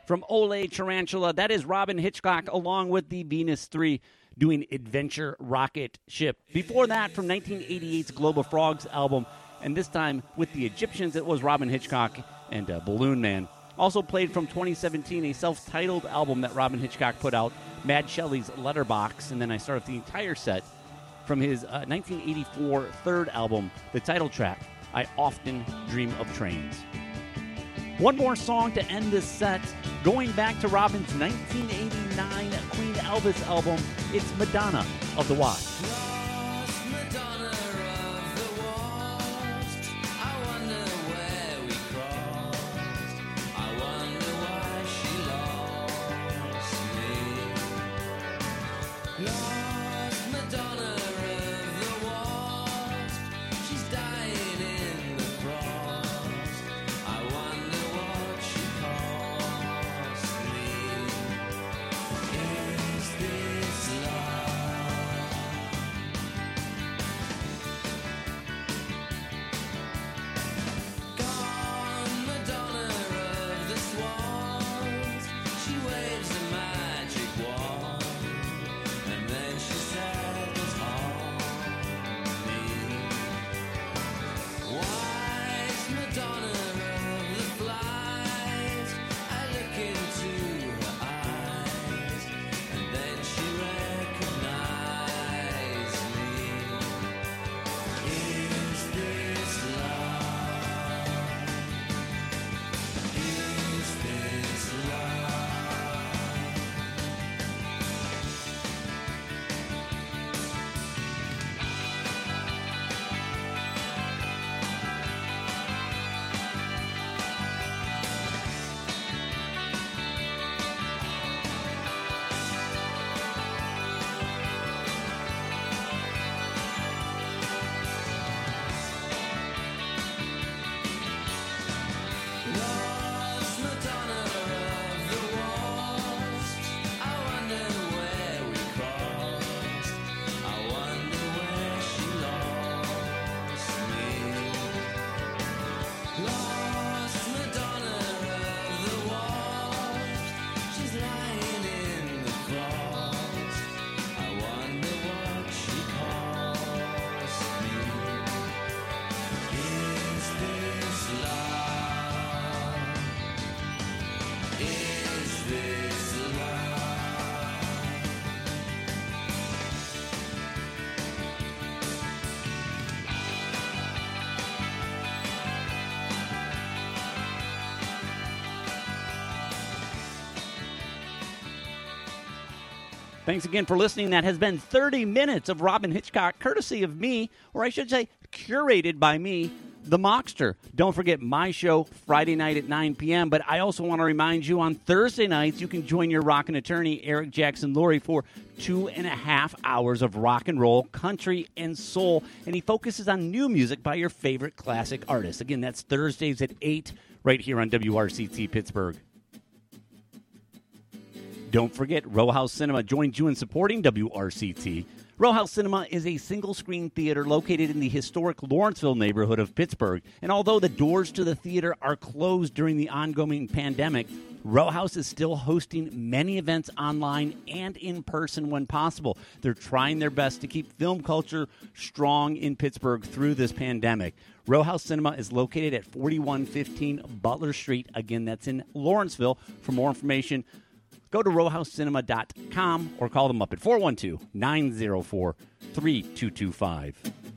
From Ole Tarantula, that is Robyn Hitchcock along with the Venus 3 doing Adventure Rocket Ship. Before that, from 1988's Globe of Frogs album, and this time with the Egyptians, it was Robyn Hitchcock and Balloon Man. Also played from 2017, a self-titled album that Robyn Hitchcock put out, Mad Shelley's Letterbox, and then I started the entire set from his 1984 third album, the title track, I Often Dream of Trains. One more song to end this set, going back to Robyn's 1989 Queen Elvis album, it's Madonna of the Wasp. Thanks again for listening. That has been 30 minutes of Robyn Hitchcock, courtesy of me, or I should say curated by me, the Mockster. Don't forget my show Friday night at 9 p.m., but I also want to remind you on Thursday nights you can join your rockin' attorney, Eric Jackson Lurie, for 2.5 hours of rock and roll, country, and soul, and he focuses on new music by your favorite classic artists. Again, that's Thursdays at 8 right here on WRCT Pittsburgh. Don't forget, Row House Cinema joins you in supporting WRCT. Row House Cinema is a single-screen theater located in the historic Lawrenceville neighborhood of Pittsburgh. And although the doors to the theater are closed during the ongoing pandemic, Row House is still hosting many events online and in person when possible. They're trying their best to keep film culture strong in Pittsburgh through this pandemic. Row House Cinema is located at 4115 Butler Street. Again, that's in Lawrenceville. For more information, go to rowhousecinema.com or call them up at 412-904-3225.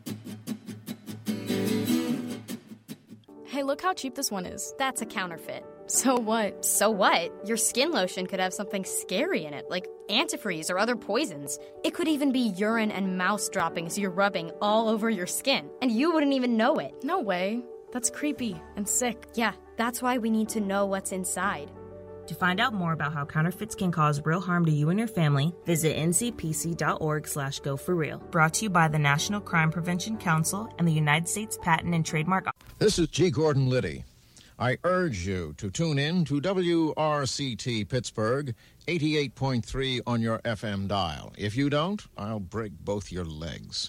Hey, look how cheap this one is. That's a counterfeit. So what? So what? Your skin lotion could have something scary in it, like antifreeze or other poisons. It could even be urine and mouse droppings you're rubbing all over your skin, and you wouldn't even know it. No way. That's creepy and sick. Yeah, that's why we need to know what's inside. To find out more about how counterfeits can cause real harm to you and your family, visit ncpc.org/goforreal. Brought to you by the National Crime Prevention Council and the United States Patent and Trademark Office. This is G. Gordon Liddy. I urge you to tune in to WRCT Pittsburgh, 88.3 on your FM dial. If you don't, I'll break both your legs.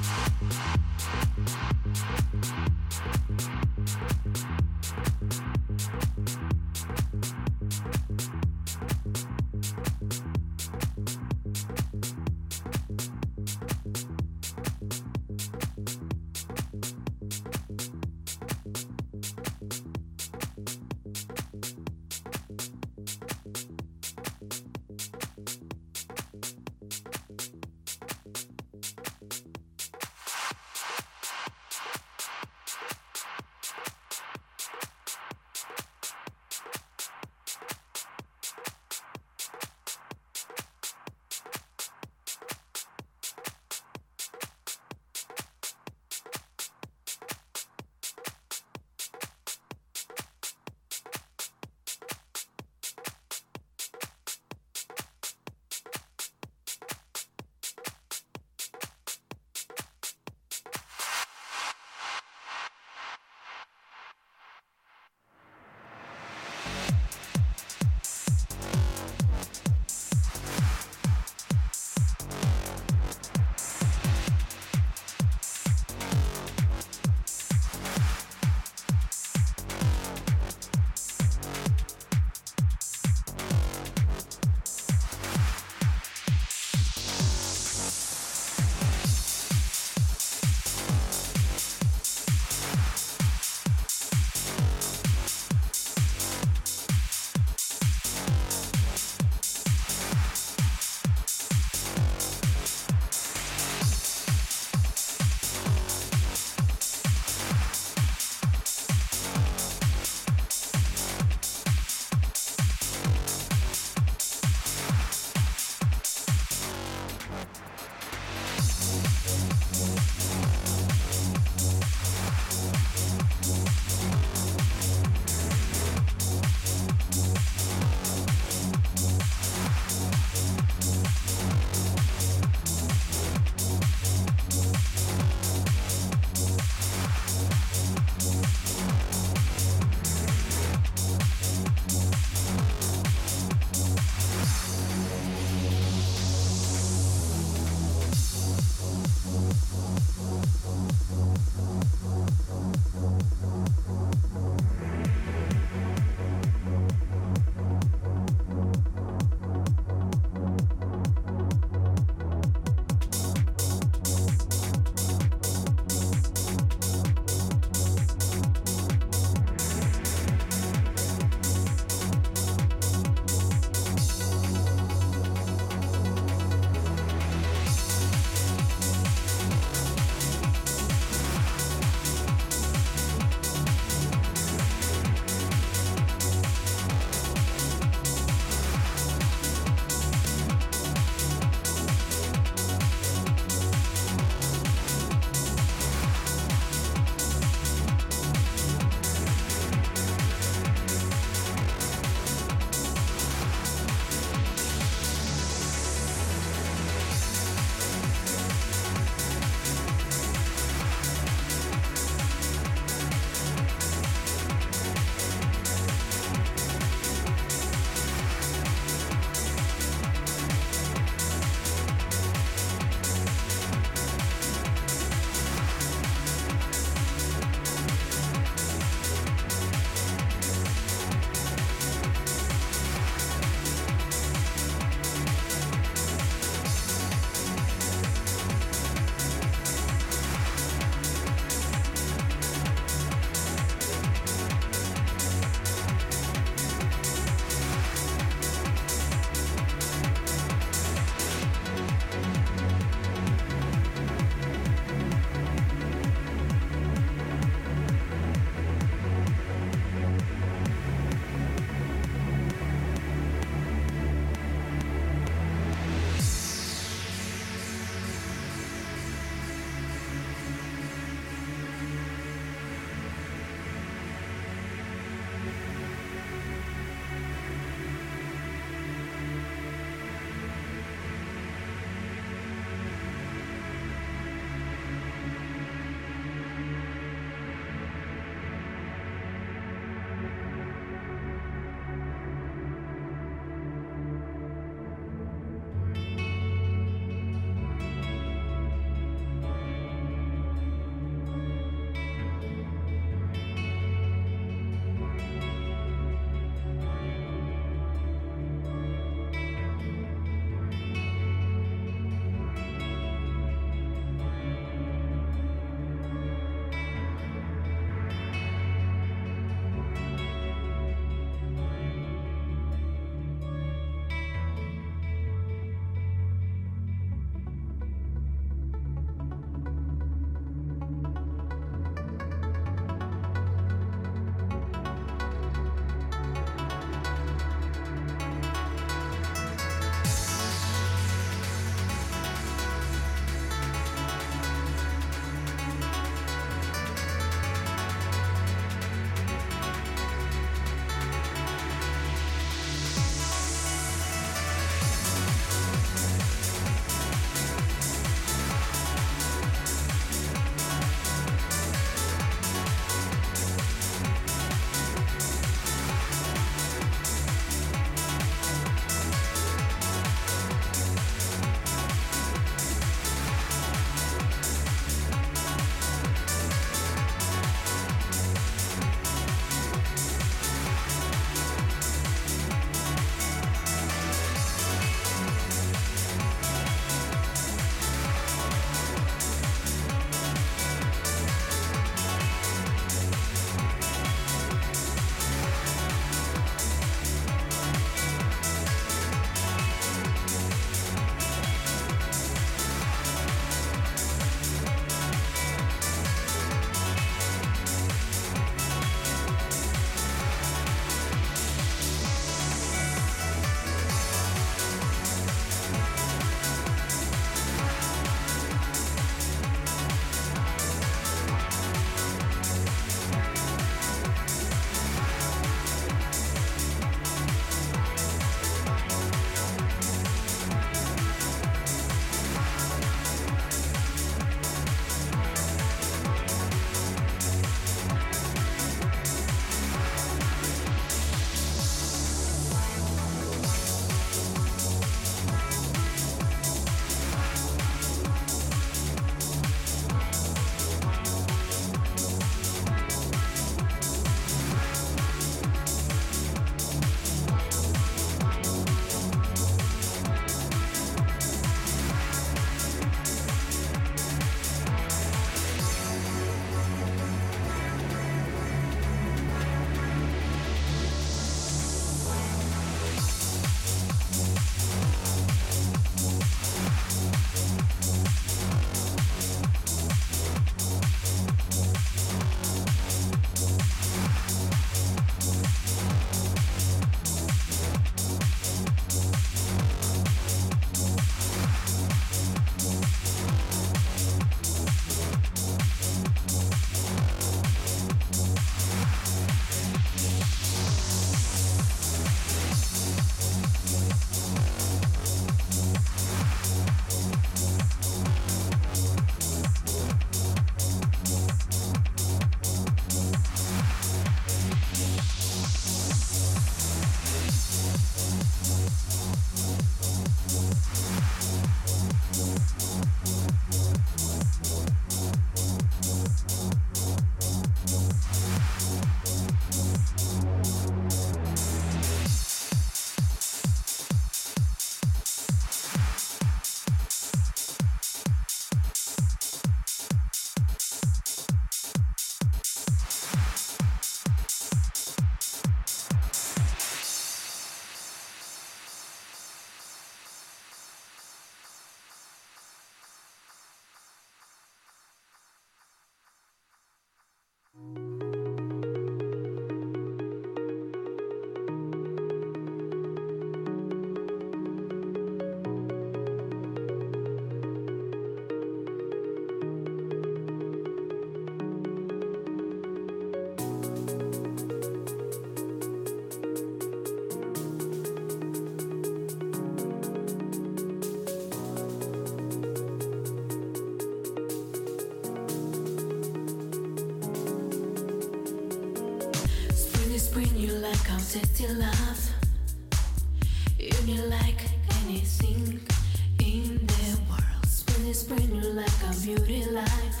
taste your love. You need like anything in the world. Spin you like a beauty life.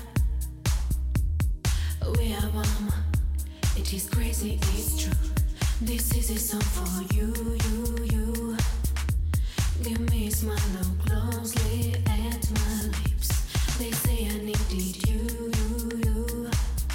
We are one. It is crazy, it's true. This is a song for you, you, you. Give me a smile, look closely at my lips. They say I needed you, you, you.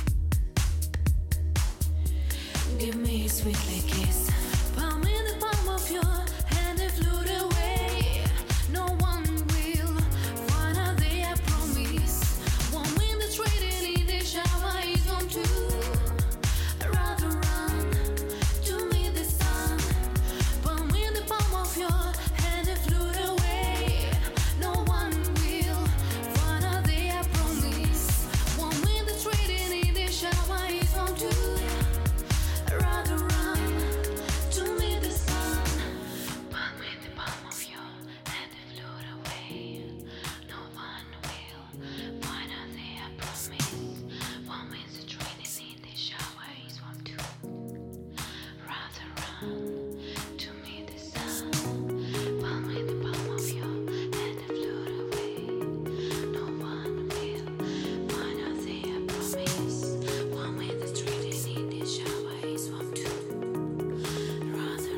Give me a sweetly kiss. Palm in the palm of your hand and float away. No one will find out there, I promise. One wind is trading in the shower is on two. Rather run to meet the sun. Palm in the palm of your hand and float away. No one will find out there, I promise. One wind is trading in the shower is on two. Rather run to meet the sun. Palm in the palm of your hand and float away. No one will find out there, I promise. One wind's a training in the shower is one too. Rather run to meet the sun. Palm in the palm of your hand and float away. No one will find out there, I promise. One wind's a training in the shower is one too. Rather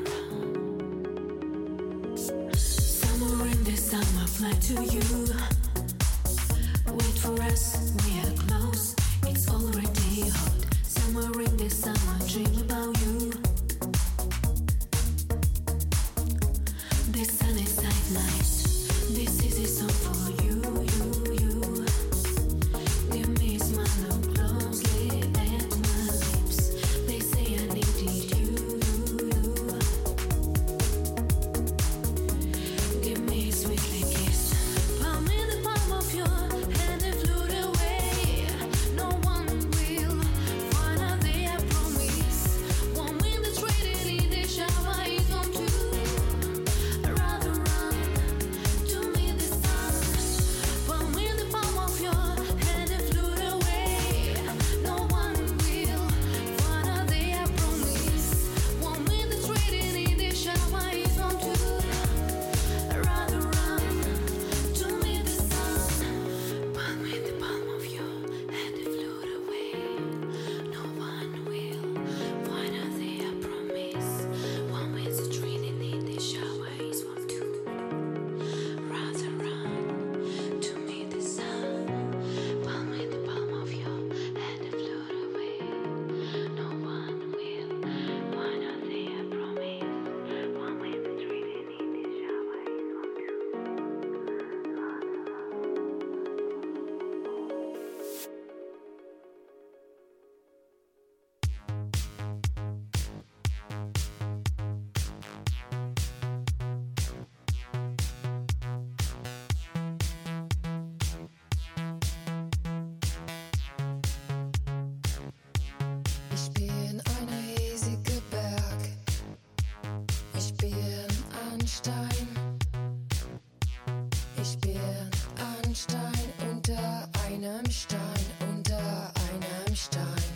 run. Somewhere in the summer fly to you. Wait for us, we are close. It's already hot. Somewhere in the summer dream about you. The sun is at night. This is a song for you, you, you. Give me a smile, look closely at my lips. They say I needed you, you, you. Give me a sweetly kiss. Palm in the palm of your hand and float away. No one will find out there, I promise. One wind is trading in the shower is on two. Rather run to meet the sun. Palm in the palm of your hand and float away. No one will find out there, I promise. One wind is trading in the shower is on two. Rather run to meet the sun. Palm in the palm of your hand and float away. No one will find out there, I promise. One wind's a training in the shower is one too. Rather run to meet the sun. Palm in the palm of your hand and float away. No one will find out there, I promise. One wind's a training in the shower is one too. Ich bin ein riesiger Berg. Ich bin ein Stein. Ich bin ein Stein unter einem Stein, unter einem Stein.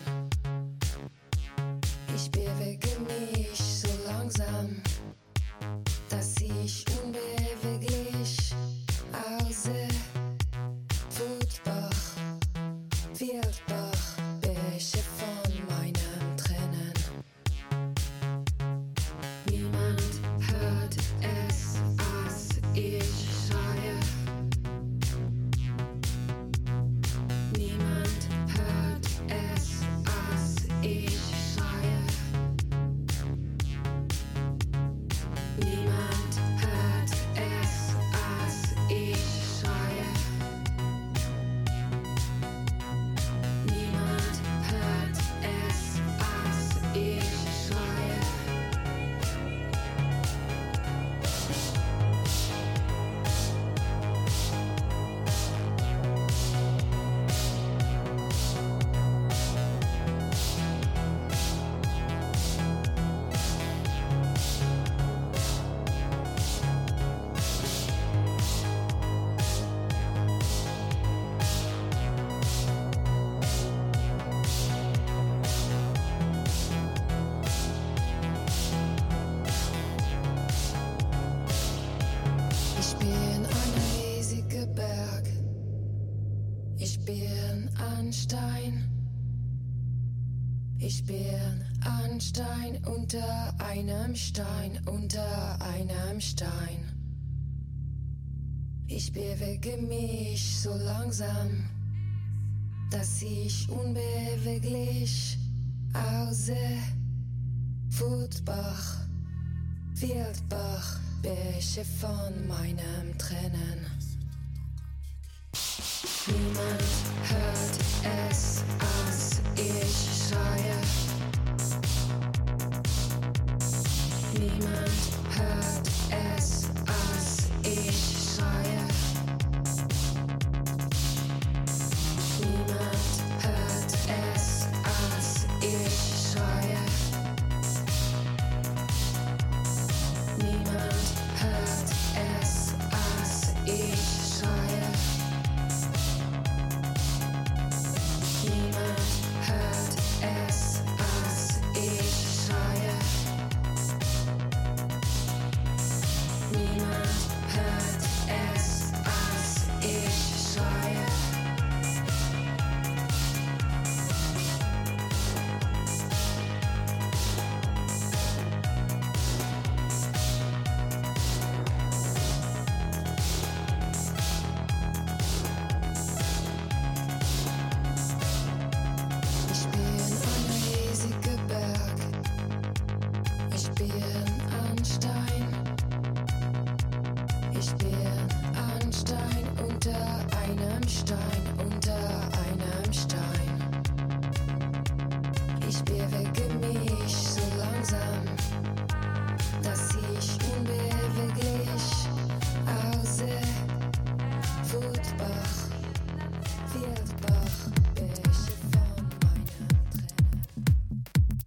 Ich bewege mich so langsam, dass ich unbeweglich aussehe. Wutbach, Wildbach, Bäche von meinen Tränen. Niemand hört es, als ich schreie. Niemand bin ein Stein. Ich bin ein Stein unter einem Stein, unter einem Stein. Ich bewege mich so langsam, dass ich unbeweglich aussehe. Wutbach, Wildbach, Bäche von meinem Tränen. Niemand hört es, als ich schreie. Niemand hört es, als ich schreie. Niemand hört es, als ich schreie. Niemand hört es, als ich schreie. Niemand hört es, als ich schreie. Niemand hört es, als ich schreie. Ich bin ein riesiger Berg. Ich bin ein Stein. Ich bin ein Stein unter einem Stein, unter einem Stein. Ich bewege mich so langsam, dass ich unbeweglich aussehe. Wutbach, Wildbach, Bäche von meinem Tränen.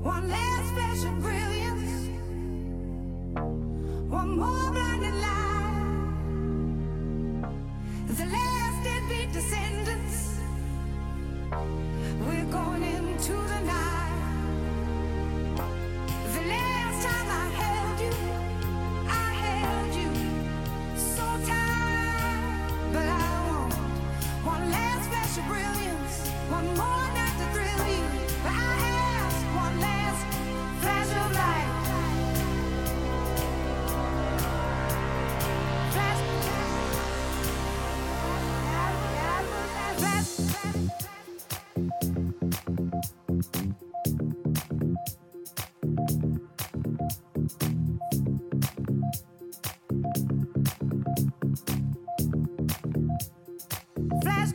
One last flash of brilliance, one more blinded light. The last deadbeat descendants, we're going into the night. The last time I held you so tight, but I want one last flash of brilliance, one more night to thrill you. But I ask one last flash of light. Flash. Flash.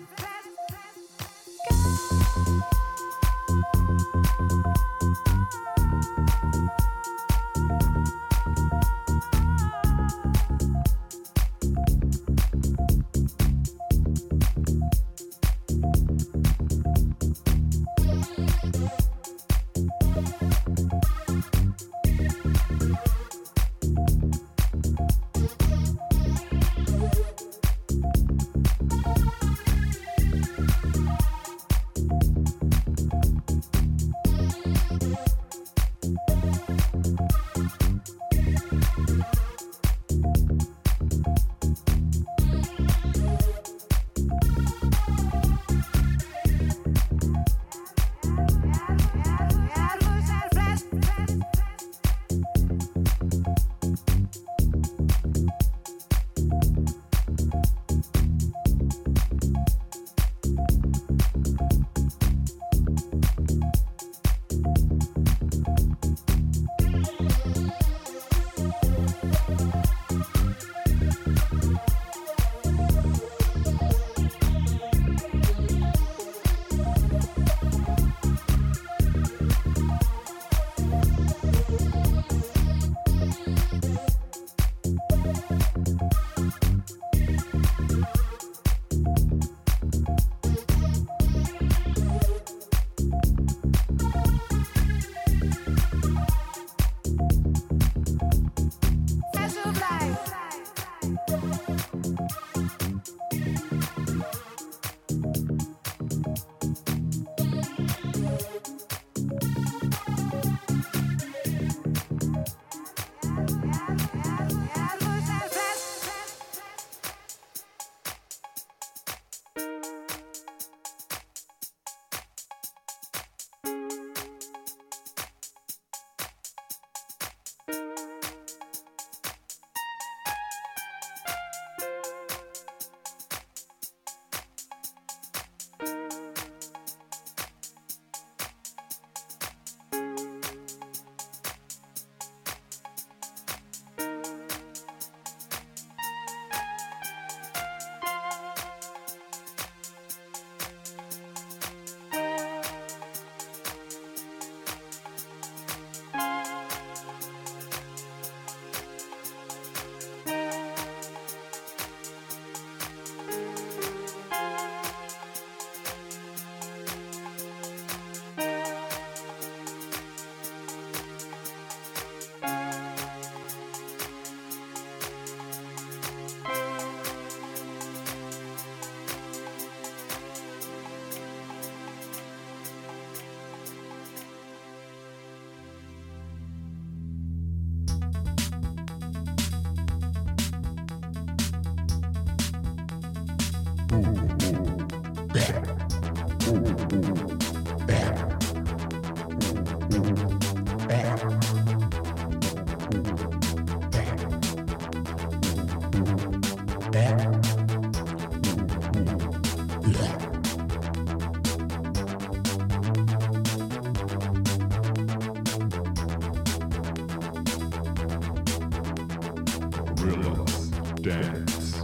Gorillas dance.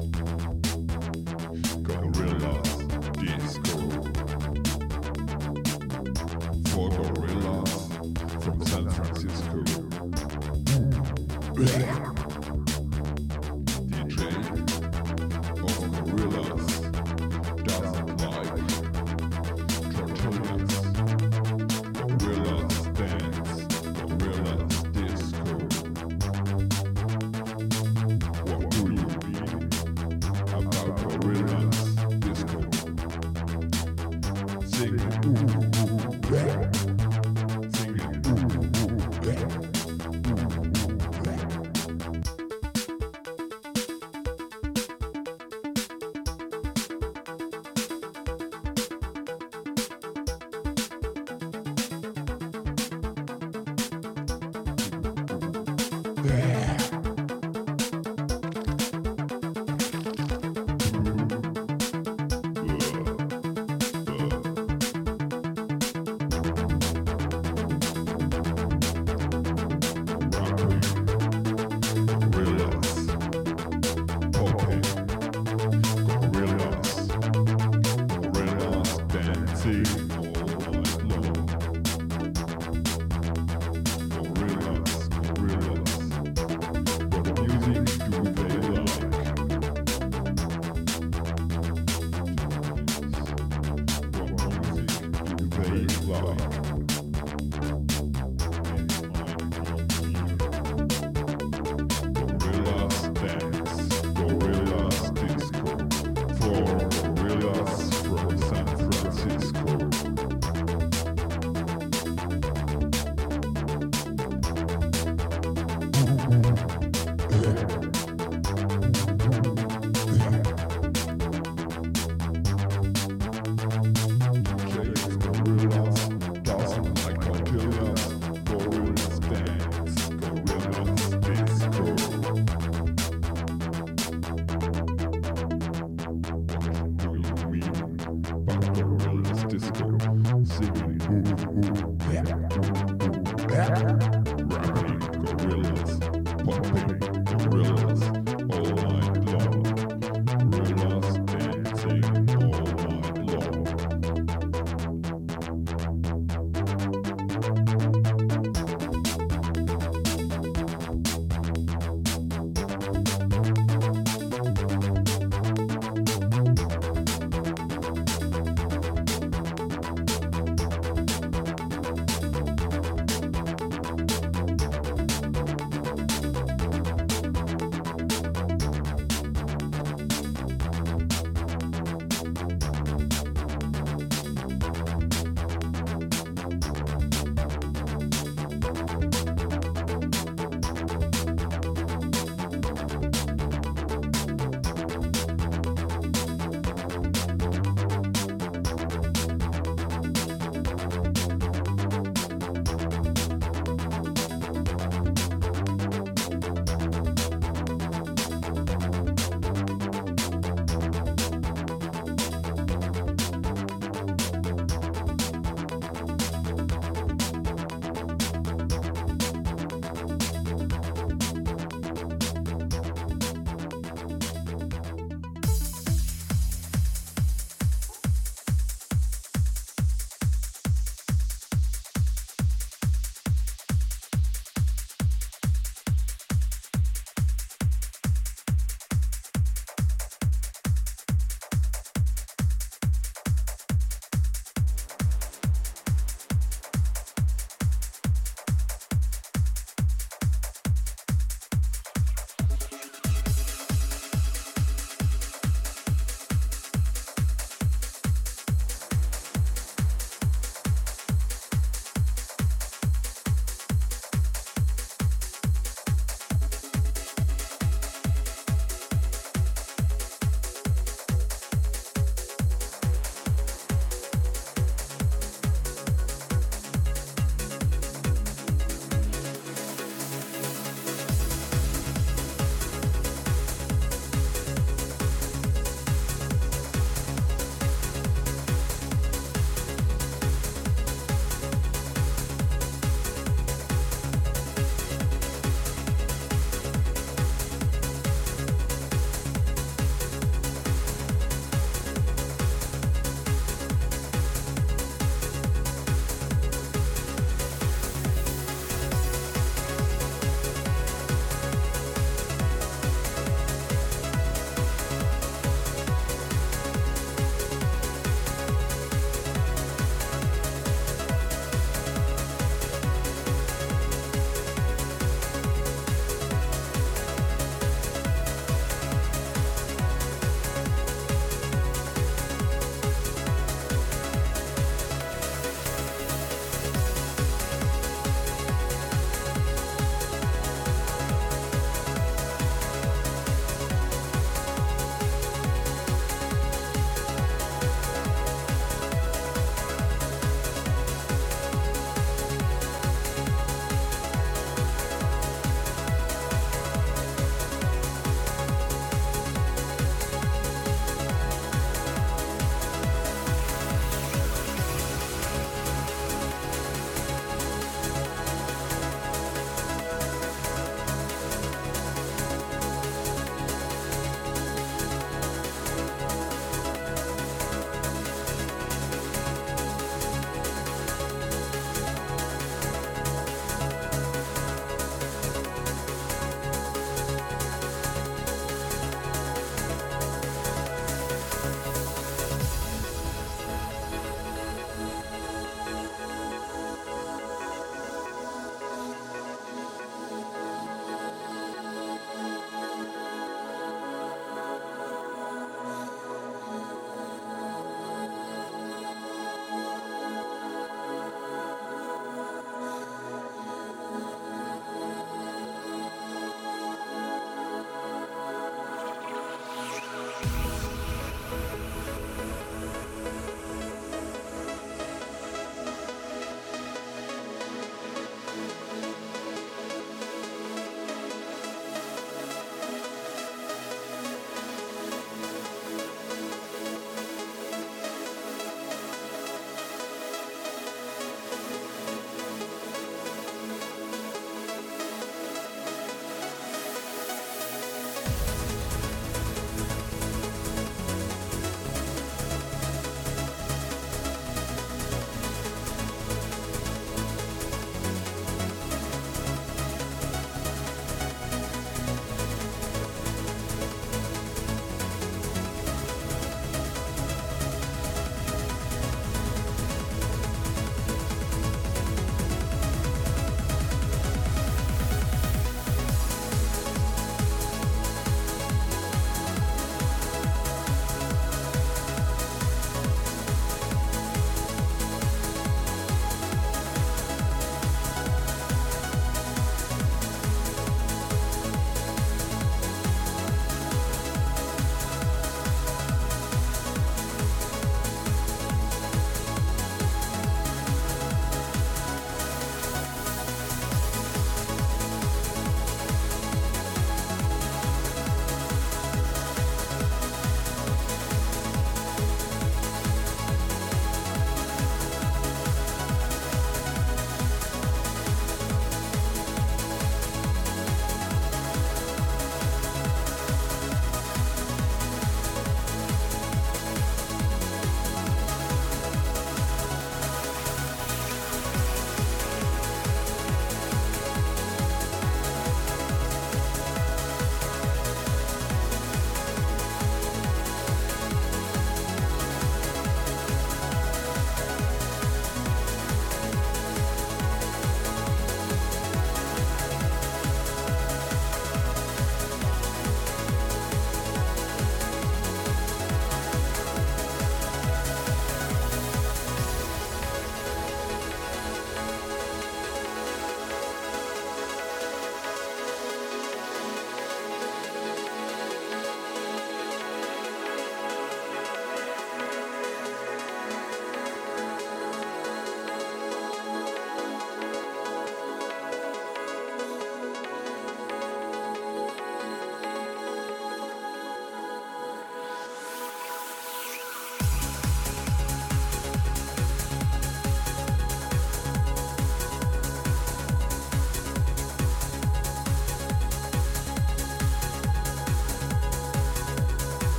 Gorillas disco. For gorillas from San Francisco. DJ of gorillas doesn't like tortillas. Gorillas dance. dancing all night long. Gorillas, gorillas, what music do they like? What music do they like? Gorillas dance, gorillas disco, for gorillas from San Francisco.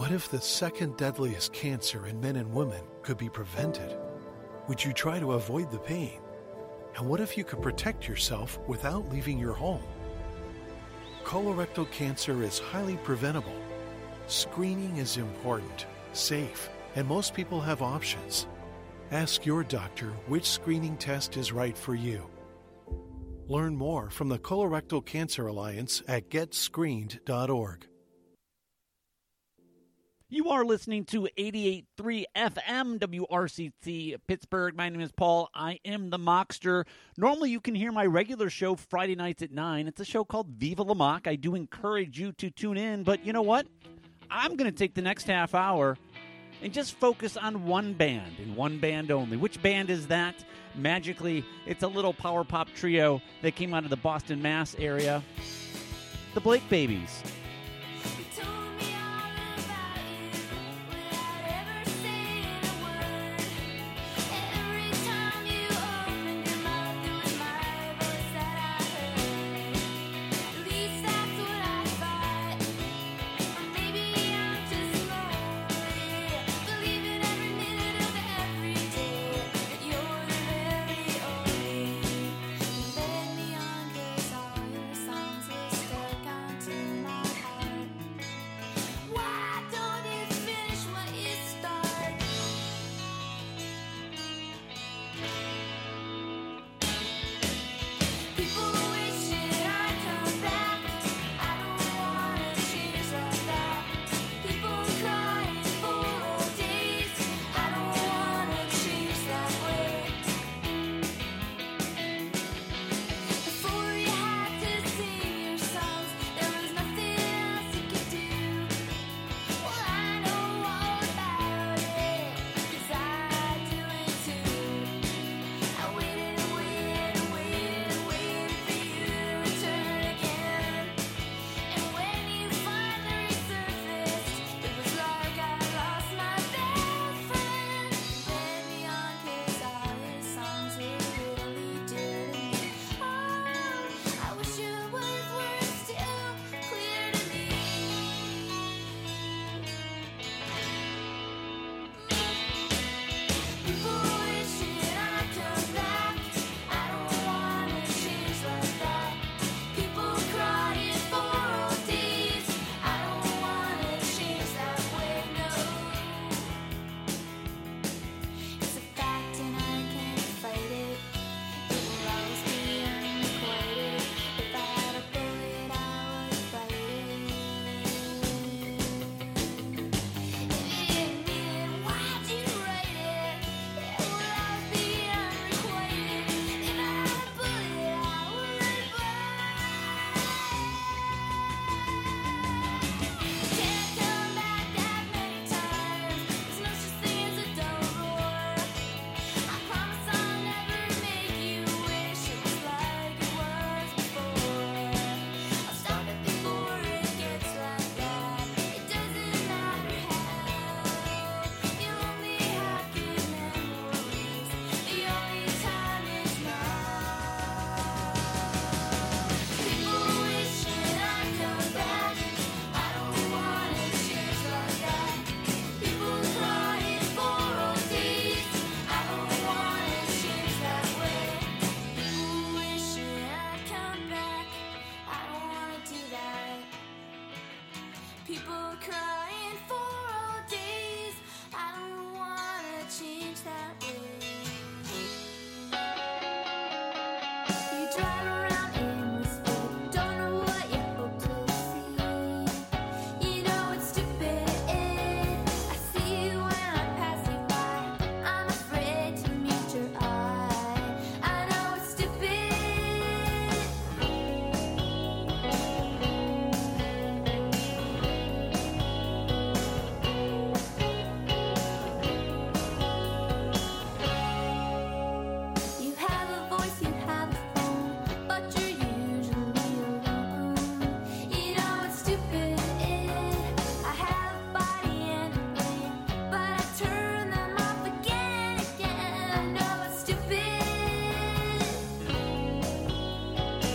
What if the second deadliest cancer in men and women could be prevented? Would you try to avoid the pain? And what if you could protect yourself without leaving your home? Colorectal cancer is highly preventable. Screening is important, safe, and most people have options. Ask your doctor which screening test is right for you. Learn more from the Colorectal Cancer Alliance at getscreened.org. You are listening to 88.3 FM WRCT Pittsburgh. My name is Paul. I am the Mockster. Normally you can hear my regular show Friday nights at 9. It's a show called Viva La Mock. I do encourage you to tune in, but you know what? I'm going to take the next half hour and just focus on one band and one band only. Which band is that? Magically, it's a little power pop trio that came out of the Boston, Mass area. The Blake Babies.